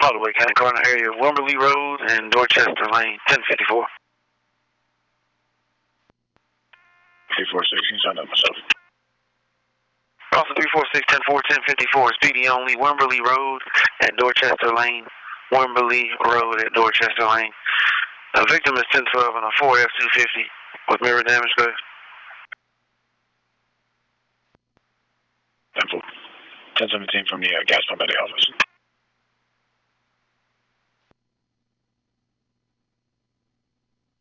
Holloway County Coroner area, Wimberley Road and Dorchester Lane, 1054. 346, you signed up myself. Also 346-10-4, 1054, speedy only, Wimberley Road at Dorchester Lane, Wimberley Road at Dorchester Lane. The victim is 1012 on a 4F250 with mirror damage, guys. 1017 from the gas pump at the office.